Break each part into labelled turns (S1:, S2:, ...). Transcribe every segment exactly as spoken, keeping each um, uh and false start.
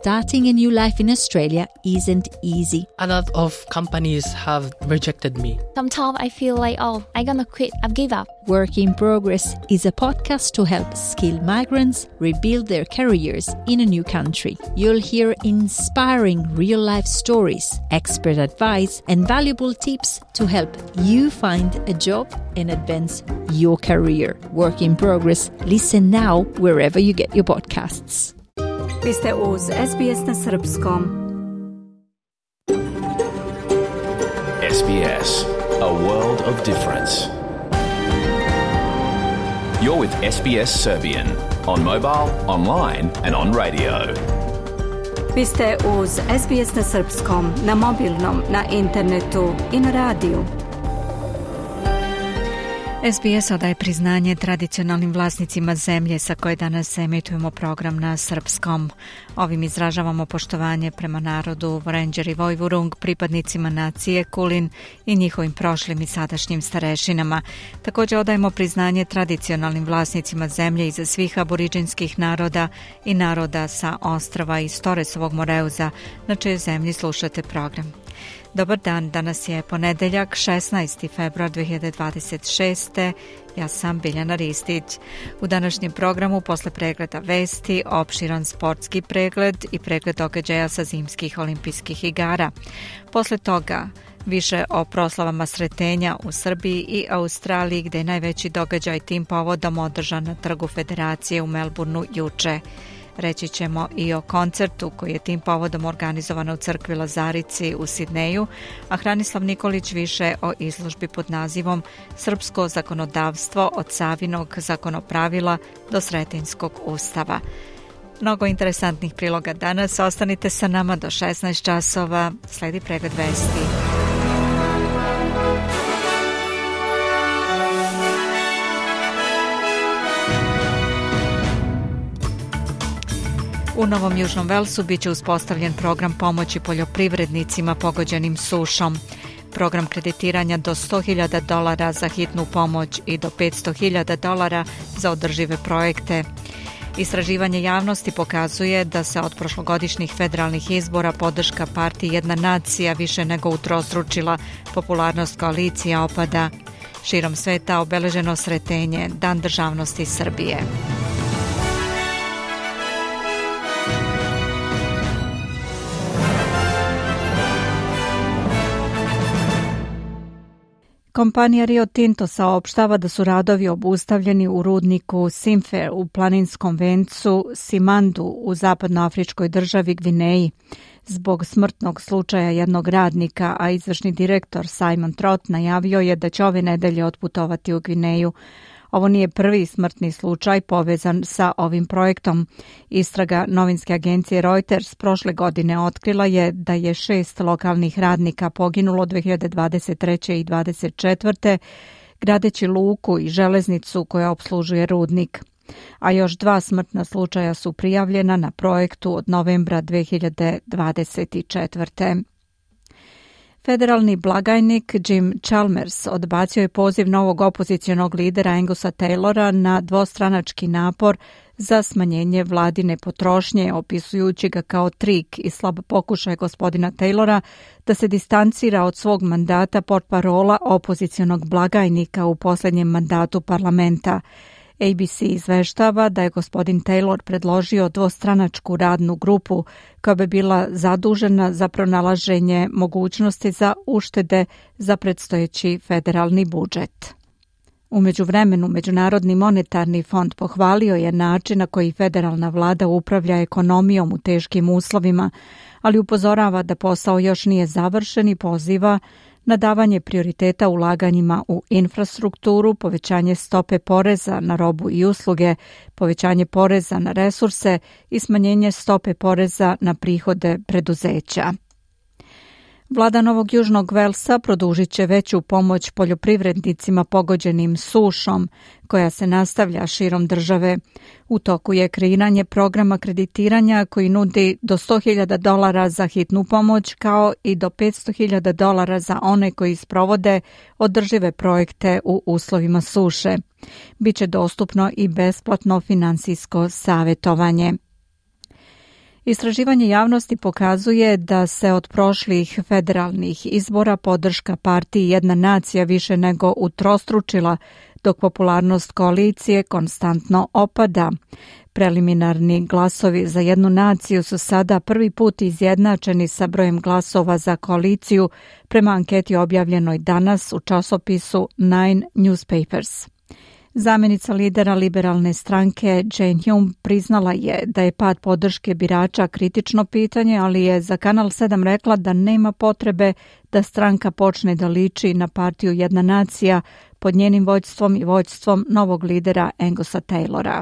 S1: starting a new life in Australia isn't easy.
S2: A lot of companies have rejected me.
S3: Sometimes I feel like, oh, I'm gonna quit, I've give up.
S1: Work in Progress is a podcast to help skilled migrants rebuild their careers in a new country. You'll hear inspiring real-life stories, expert advice, and valuable tips to help you find a job and advance your career. Work in Progress. Listen now wherever you get your podcasts.
S4: Vi ste uz S B S na srpskom.
S5: S B S, a world of difference. You're with S B S Serbian on mobile, online and on radio.
S4: Vi ste uz S B S na srpskom, na mobilnom, na internetu i na radiju. S B S odaje priznanje tradicionalnim vlasnicima zemlje sa koje danas emitujemo program na srpskom. Ovim izražavamo poštovanje prema narodu Vorenđer i Vojvurung, pripadnicima nacije Kulin i njihovim prošlim i sadašnjim starešinama. Također odajemo priznanje tradicionalnim vlasnicima zemlje iza svih aboriđinskih naroda i naroda sa ostrva iz Toresovog Moreuza, na čijoj zemlji slušate program. Dobar dan, danas je ponedeljak, šesnaesti februar dve hiljade dvadeset šeste. Ja sam Biljana Ristić. U današnjem programu posle pregleda vesti, opširan sportski pregled i pregled događaja sa zimskih olimpijskih igara. Posle toga više o proslavama Sretenja u Srbiji i Australiji, gde je najveći događaj tim povodom održan na Trgu Federacije u Melbourneu juče. Reći ćemo i o koncertu koji je tim povodom organizovan u crkvi Lazarici u Sidneju, a Hranislav Nikolić više o izložbi pod nazivom Srpsko zakonodavstvo od Savinog zakonopravila do Sretenjskog ustava. Mnogo interesantnih priloga danas, ostanite sa nama do šesnaest časova, sledi pregled vesti. U Novom Južnom Velsu biće uspostavljen program pomoći poljoprivrednicima pogođenim sušom. Program kreditiranja do sto hiljada dolara za hitnu pomoć i do petsto hiljada dolara za održive projekte. Istraživanje javnosti pokazuje da se od prošlogodišnjih federalnih izbora podrška partiji Jedna nacija više nego utrostručila, popularnost koalicija opada. Širom sveta obeleženo Sretenje, Dan državnosti Srbije. Kompanija Rio Tinto saopštava da su radovi obustavljeni u rudniku Simfer u planinskom vencu Simandu u zapadnoafričkoj državi Gvineji zbog smrtnog slučaja jednog radnika, a izvršni direktor Simon Trott najavio je da će ove nedelje otputovati u Gvineju. Ovo nije prvi smrtni slučaj povezan sa ovim projektom. Istraga novinske agencije Reuters prošle godine otkrila je da je šest lokalnih radnika poginulo dve hiljade dvadeset treće i dvadeset četvrte gradeći luku i železnicu koja opslužuje rudnik. A još dva smrtna slučaja su prijavljena na projektu od novembra dve hiljade dvadeset četvrte. Federalni blagajnik Jim Chalmers odbacio je poziv novog opozicionog lidera Angusa Taylora na dvostranački napor za smanjenje vladine potrošnje, opisujući ga kao trik i slab pokušaj gospodina Taylora da se distancira od svog mandata portparola opozicionog blagajnika u posljednjem mandatu parlamenta. A B C izveštava da je gospodin Taylor predložio dvostranačku radnu grupu koja bi bila zadužena za pronalaženje mogućnosti za uštede za predstojeći federalni budžet. U međuvremenu, Međunarodni monetarni fond pohvalio je način na koji federalna vlada upravlja ekonomijom u teškim uslovima, ali upozorava da posao još nije završen i poziva na davanje prioriteta ulaganjima u infrastrukturu, povećanje stope poreza na robu i usluge, povećanje poreza na resurse i smanjenje stope poreza na prihode preduzeća. Vlada Novog Južnog Velsa produžit će veću pomoć poljoprivrednicima pogođenim sušom, koja se nastavlja širom države. U toku je kreiranje programa kreditiranja koji nudi do sto hiljada dolara za hitnu pomoć, kao i do petsto hiljada dolara za one koji sprovode održive projekte u uslovima suše. Biće dostupno i besplatno finansijsko savjetovanje. Istraživanje javnosti pokazuje da se od prošlih federalnih izbora podrška partiji Jedna nacija više nego utrostručila, dok popularnost koalicije konstantno opada. Preliminarni glasovi za Jednu naciju su sada prvi put izjednačeni sa brojem glasova za koaliciju prema anketi objavljenoj danas u časopisu Nine Newspapers. Zamjenica lidera liberalne stranke Jane Hume priznala je da je pad podrške birača kritično pitanje, ali je za Kanal sedam rekla da nema potrebe da stranka počne da liči na partiju Jedna nacija pod njenim vođstvom i vođstvom novog lidera Angusa Taylora.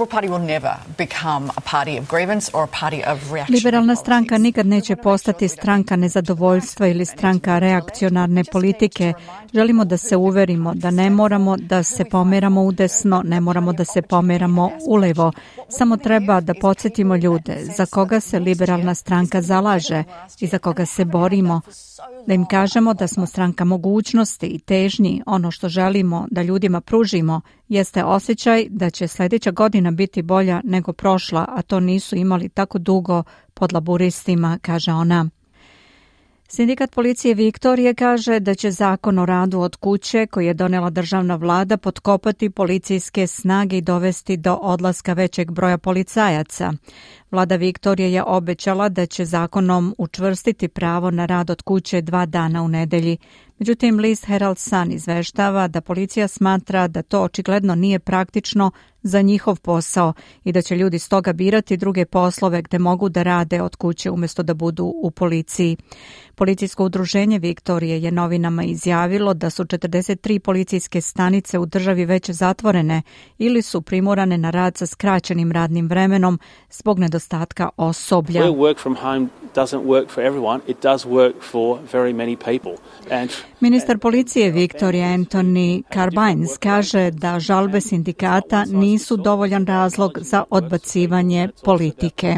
S4: Liberalna stranka nikad neće postati stranka nezadovoljstva ili stranka reakcionarne politike. Želimo da se uverimo da ne moramo da se pomeramo u desno, ne moramo da se pomeramo u levo. Samo treba da podsjetimo ljude za koga se liberalna stranka zalaže i za koga se borimo. Da im kažemo da smo stranka mogućnosti i težnji. Ono što želimo da ljudima pružimo jeste osjećaj da će sljedeća godina biti bolja nego prošla, a to nisu imali tako dugo pod laburistima, kaže ona. Sindikat policije Viktorije kaže da će zakon o radu od kuće koji je donela državna vlada potkopati policijske snage i dovesti do odlaska većeg broja policajaca. Vlada Viktorije je obećala da će zakonom učvrstiti pravo na rad od kuće dva dana u nedelji. Međutim, list Herald Sun izveštava da policija smatra da to očigledno nije praktično za njihov posao i da će ljudi stoga birati druge poslove gde mogu da rade od kuće umjesto da budu u policiji. Policijsko udruženje Viktorije je novinama izjavilo da su četrdeset tri policijske stanice u državi već zatvorene ili su primorane na rad sa skraćenim radnim vremenom zbog nedostatka osoblja. Ministar policije Viktorije Anthony Carbines kaže da žalbe sindikata nisu dovoljan razlog za odbacivanje politike.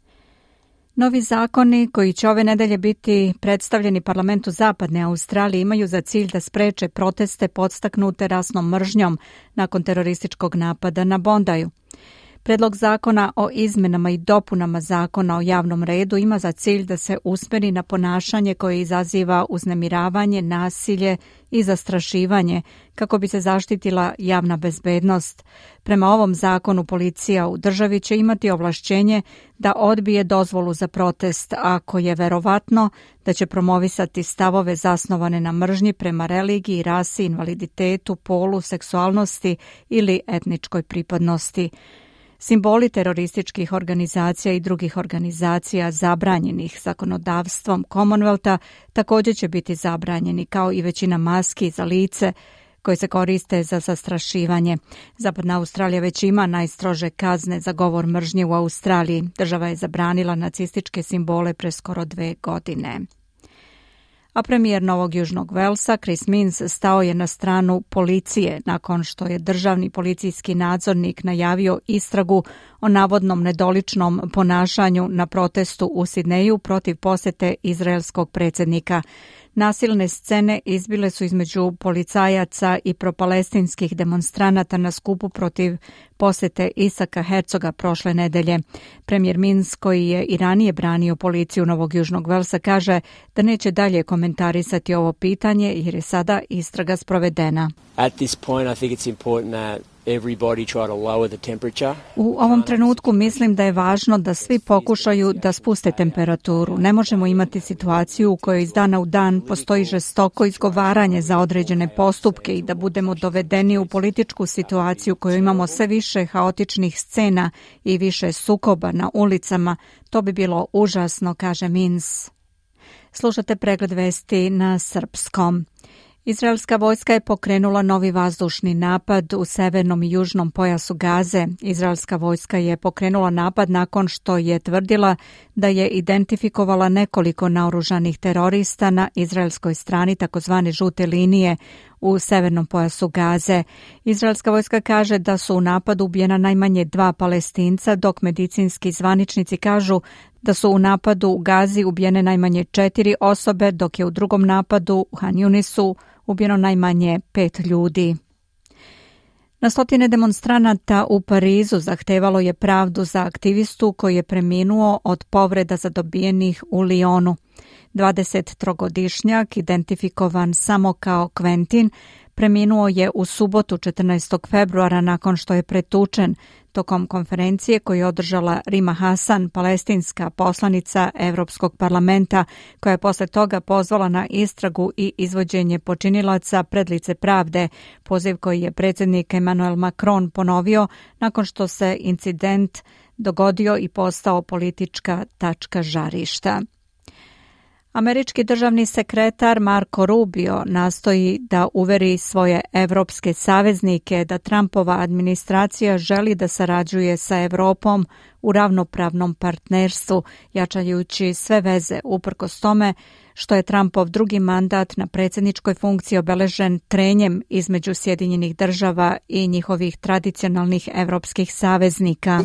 S4: Novi zakoni koji će ove nedelje biti predstavljeni parlamentu Zapadne Australije imaju za cilj da spreče proteste podstaknute rasnom mržnjom nakon terorističkog napada na Bondaju. Predlog zakona o izmenama i dopunama zakona o javnom redu ima za cilj da se usmeri na ponašanje koje izaziva uznemiravanje, nasilje i zastrašivanje kako bi se zaštitila javna bezbednost. Prema ovom zakonu policija u državi će imati ovlašćenje da odbije dozvolu za protest ako je verovatno da će promovisati stavove zasnovane na mržnji prema religiji, rasi, invaliditetu, polu, seksualnosti ili etničkoj pripadnosti. Simboli terorističkih organizacija i drugih organizacija zabranjenih zakonodavstvom Commonwealtha također će biti zabranjeni, kao i većina maski za lice koje se koriste za zastrašivanje. Zapadna Australija već ima najstrože kazne za govor mržnje u Australiji. Država je zabranila nacističke simbole pre skoro dve godine. A premijer Novog Južnog Velsa, Chris Minns, stao je na stranu policije nakon što je državni policijski nadzornik najavio istragu o navodnom nedoličnom ponašanju na protestu u Sidneju protiv posete izraelskog predsjednika. Nasilne scene izbile su između policajaca i propalestinskih demonstranata na skupu protiv posete Isaka Herzoga prošle nedelje. Premijer Minns, koji je i ranije branio policiju Novog Južnog Velsa, kaže da neće dalje komentarisati ovo pitanje jer je sada istraga sprovedena.
S6: At this point, I think it's important that everybody try to lower the temperature.
S4: U ovom trenutku mislim da je važno da svi pokušaju da spuste temperaturu. Ne možemo imati situaciju u kojoj iz dana u dan postoji žestoko izgovaranje za određene postupke i da budemo dovedeni u političku situaciju u kojoj imamo sve više haotičnih scena i više sukoba na ulicama. To bi bilo užasno, kaže Minns. Slušate pregled vesti na srpskom. Izraelska vojska je pokrenula novi vazdušni napad u severnom i južnom pojasu Gaze. Izraelska vojska je pokrenula napad nakon što je tvrdila da je identifikovala nekoliko naoružanih terorista na izraelskoj strani takozvane žute linije u severnom pojasu Gaze. Izraelska vojska kaže da su u napadu ubijena najmanje dva Palestinca, dok medicinski zvaničnici kažu da su u napadu u Gazi ubijene najmanje četiri osobe, dok je u drugom napadu u Han Yunisu ubijeno najmanje pet ljudi. Na stotine demonstranata u Parizu zahtevalo je pravdu za aktivistu koji je preminuo od povreda zadobijenih u Lyonu. dvadesettrogodišnjak, identifikovan samo kao Quentin, preminuo je u subotu četrnaestog februara nakon što je pretučen tokom konferencije koju je održala Rima Hasan, palestinska poslanica Evropskog parlamenta, koja je posle toga pozvala na istragu i izvođenje počinilaca pred lice pravde, poziv koji je predsjednik Emmanuel Macron ponovio nakon što se incident dogodio i postao politička tačka žarišta. Američki državni sekretar Marco Rubio nastoji da uveri svoje evropske saveznike da Trumpova administracija želi da sarađuje sa Evropom u ravnopravnom partnerstvu, jačajući sve veze uprkos tome što je Trumpov drugi mandat na predsjedničkoj funkciji obeležen trenjem između Sjedinjenih država i njihovih tradicionalnih evropskih saveznika.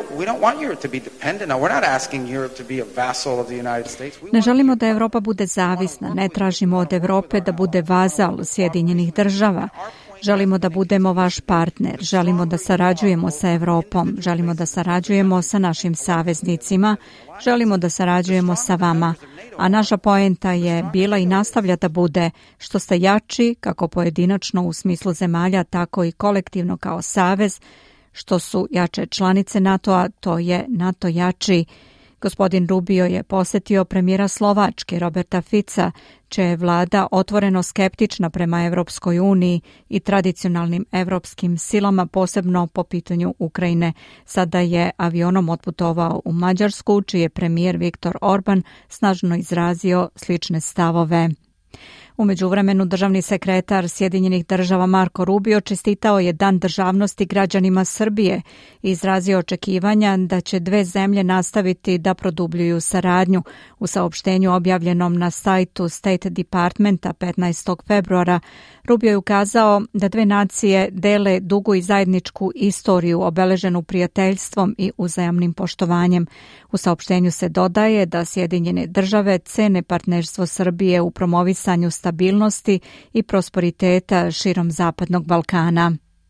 S4: Ne želimo da Evropa bude zavisna, ne tražimo od Evrope da bude vazal Sjedinjenih država. Želimo da budemo vaš partner, želimo da sarađujemo sa Evropom, želimo da sarađujemo sa našim saveznicima, želimo da sarađujemo sa vama, a naša poenta je bila i nastavlja da bude što ste jači kako pojedinačno u smislu zemalja, tako i kolektivno kao savez, što su jače članice NATO-a, to je NATO jači. Gospodin Rubio je posjetio premijera Slovačke Roberta Fica, čija je vlada otvoreno skeptična prema Evropskoj uniji i tradicionalnim evropskim silama, posebno po pitanju Ukrajine. Sada je avionom otputovao u Mađarsku, čiji je premijer Viktor Orban snažno izrazio slične stavove. U međuvremenu državni sekretar Sjedinjenih država Marco Rubio čestitao je Dan državnosti građanima Srbije i izrazio očekivanja da će dve zemlje nastaviti da produbljuju saradnju. U saopštenju objavljenom na sajtu State Departmenta petnaestog februara Rubio je ukazao da dve nacije dele dugu i zajedničku istoriju obeleženu prijateljstvom i uzajamnim poštovanjem. U saopštenju se dodaje da Sjedinjene države cene partnerstvo Srbije u promovisanju stabilnosti i prosperiteta širom Zapadnog Balkana.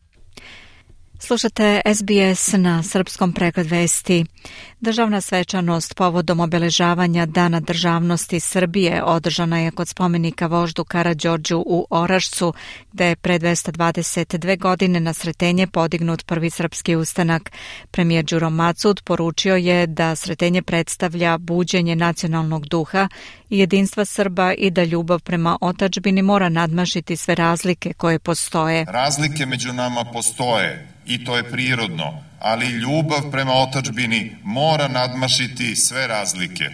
S4: Slušate S B S na srpskom pregled vesti. Državna svečanost povodom obeležavanja Dana državnosti Srbije održana je kod spomenika voždu Karađorđu u Orašcu, gde je pre dvesta dvadeset dve godine na Sretenje podignut prvi srpski ustanak. Premijer Đuro Macud poručio je da Sretenje predstavlja buđenje nacionalnog duha i jedinstva Srba i da ljubav prema otadžbini mora nadmašiti sve razlike koje postoje.
S7: Razlike među nama postoje i to je prirodno, ali ljubav prema otadžbini mora nadmašiti sve razlike.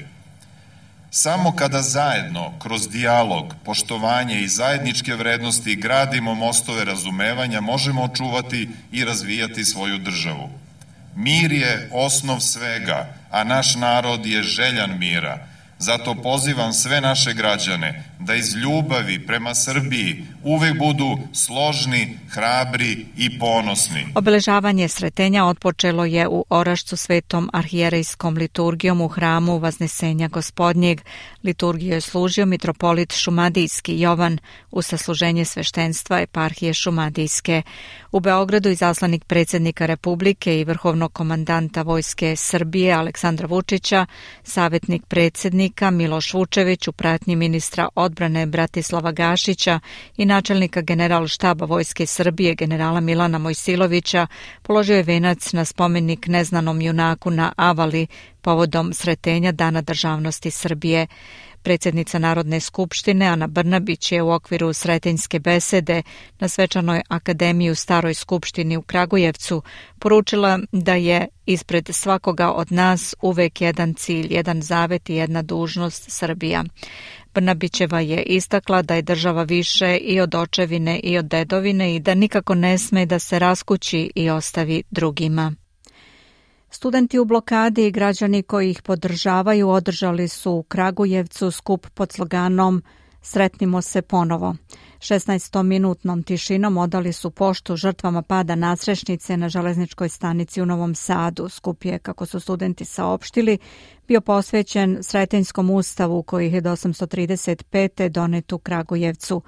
S7: Samo kada zajedno, kroz dijalog, poštovanje i zajedničke vrednosti gradimo mostove razumevanja, možemo očuvati i razvijati svoju državu. Mir je osnov svega, a naš narod je željan mira. Zato pozivam sve naše građane da iz ljubavi prema Srbiji uvek budu složni, hrabri i ponosni.
S4: Obeležavanje Sretenja otpočelo je u Orašcu svetom arhijerejskom liturgijom u hramu Vaznesenja Gospodnjeg. Liturgiju je služio mitropolit Šumadijski Jovan uz sasluženje sveštenstva eparhije Šumadijske. U Beogradu izaslanik predsjednika Republike i vrhovnog komandanta Vojske Srbije Aleksandra Vučića, savjetnik predsjednika Miloš Vučević u pratnji ministra odbrane Bratislava Gašića i načelnika generalštaba Vojske Srbije generala Milana Mojsilovića položio je venac na spomenik neznanom junaku na Avali povodom Sretenja Dana državnosti Srbije. Predsjednica Narodne skupštine Ana Brnabić je u okviru Sretenjske besede na Svečanoj akademiji u Staroj skupštini u Kragujevcu poručila da je ispred svakoga od nas uvek jedan cilj, jedan zavet i jedna dužnost Srbija. Brnabićeva je istakla da je država više i od očevine i od dedovine i da nikako ne sme da se raskući i ostavi drugima. Studenti u blokadi i građani koji ih podržavaju održali su u Kragujevcu skup pod sloganom Sretnimo se ponovo. šesnaestominutnom tišinom odali su poštu žrtvama pada nadstrešnice na železničkoj stanici u Novom Sadu. Skup je, kako su studenti saopštili, bio posvećen Sretenjskom ustavu koji je hiljadu osamsto trideset pete donet u Kragujevcu.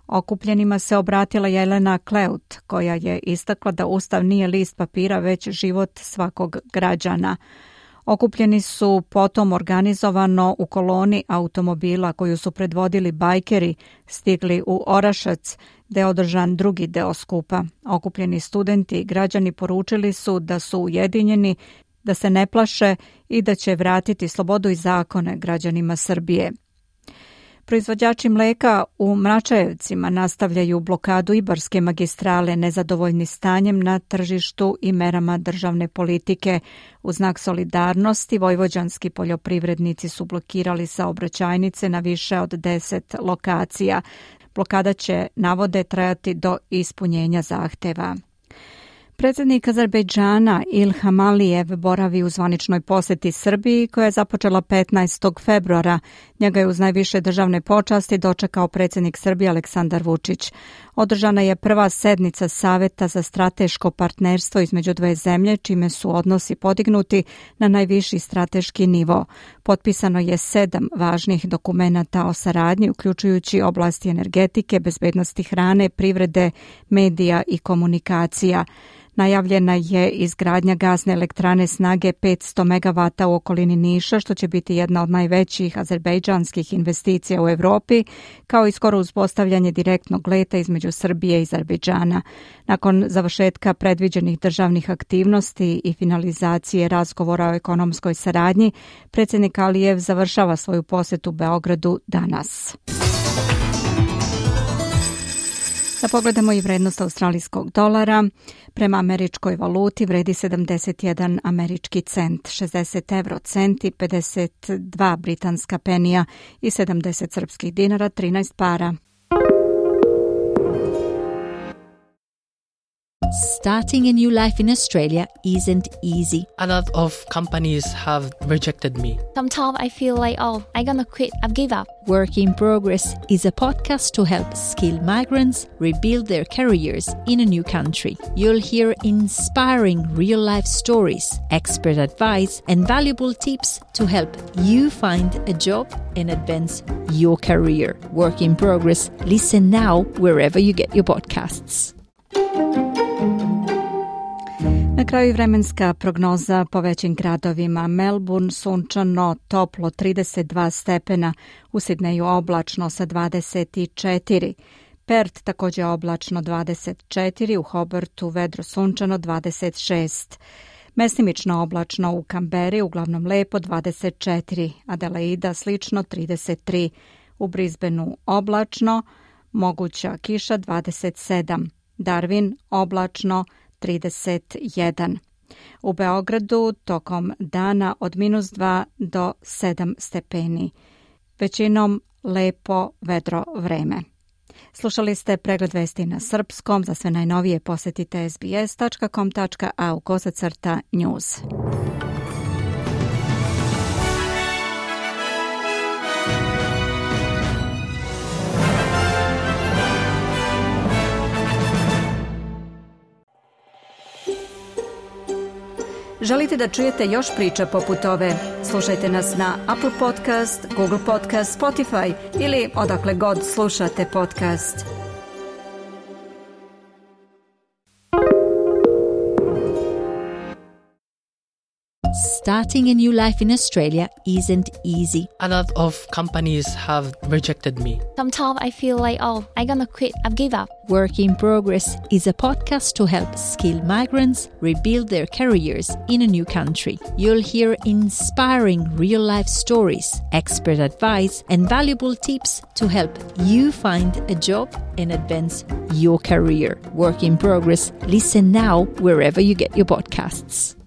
S4: Okupljenima se obratila Jelena Kleut, koja je istakla da Ustav nije list papira, već život svakog građana. Okupljeni su potom organizovano u koloni automobila koju su predvodili bajkeri stigli u Orašac, gde je održan drugi deo skupa. Okupljeni studenti i građani poručili su da su ujedinjeni, da se ne plaše i da će vratiti slobodu i zakone građanima Srbije. Proizvođači mleka u Mračajevcima nastavljaju blokadu Ibarske magistrale nezadovoljni stanjem na tržištu i merama državne politike. U znak solidarnosti vojvođanski poljoprivrednici su blokirali saobraćajnice na više od deset lokacija. Blokada će, navode, trajati do ispunjenja zahteva. Predsjednik Azerbejdžana Ilham Alijev boravi u zvaničnoj posjeti Srbiji koja je započela petnaestog februara. Njega je uz najviše državne počasti dočekao predsjednik Srbije Aleksandar Vučić. Održana je prva sednica Saveta za strateško partnerstvo između dve zemlje, čime su odnosi podignuti na najviši strateški nivo. Potpisano je sedam važnih dokumenata o saradnji, uključujući oblasti energetike, bezbednosti hrane, privrede, medija i komunikacija. Najavljena je izgradnja gasne elektrane snage petsto megavata u okolini Niša, što će biti jedna od najvećih azerbejdžanskih investicija u Evropi, kao i skoro uspostavljanje direktnog leta između Srbije i Azerbejdžana. Nakon završetka predviđenih državnih aktivnosti i finalizacije razgovora o ekonomskoj saradnji, predsjednik Alijev završava svoju posjetu Beogradu danas. Da pogledamo i vrednost australijskog dolara. Prema američkoj valuti vredi sedamdeset jedan američki cent, šezdeset euro centi, pedeset dva britanska penija i sedamdeset srpskih dinara, trinaest para.
S1: Starting a new life in Australia isn't easy.
S2: A lot of companies have rejected me.
S3: Sometimes I feel like, oh, I'm gonna quit. I've give up.
S1: Work in Progress is a podcast to help skilled migrants rebuild their careers in a new country. You'll hear inspiring real-life stories, expert advice, and valuable tips to help you find a job and advance your career. Work in Progress. Listen now wherever you get your podcasts.
S4: Na kraju vremenska prognoza po većim gradovima. Melbourne sunčano, toplo trideset dva stepena, u Sidneju oblačno sa dvadeset četiri. Perth također oblačno dvadeset četiri, u Hobartu vedro sunčano dvadeset šest. Mestimično oblačno u Kamberi, uglavnom lepo dvadeset četiri. Adelaida slično trideset tri. U Brisbaneu oblačno, moguća kiša dvadeset sedam. Darwin oblačno trideset jedan. U Beogradu tokom dana od minus dva do sedam stepeni. Većinom lepo vedro vreme. Slušali ste pregled vesti na srpskom. Za sve najnovije posjetite es be es tačka com tačka a u kosacrta news. Želite da čujete još priča poput ove? Slušajte nas na Apple Podcast, Google Podcast, Spotify ili odakle god slušate podcast.
S1: Starting a new life in Australia isn't easy.
S2: A lot of companies have rejected me.
S3: Sometimes I feel like, oh, I'm gonna quit. I've give up.
S1: Work in Progress is a podcast to help skilled migrants rebuild their careers in a new country. You'll hear inspiring real-life stories, expert advice, and valuable tips to help you find a job and advance your career. Work in Progress. Listen now wherever you get your podcasts.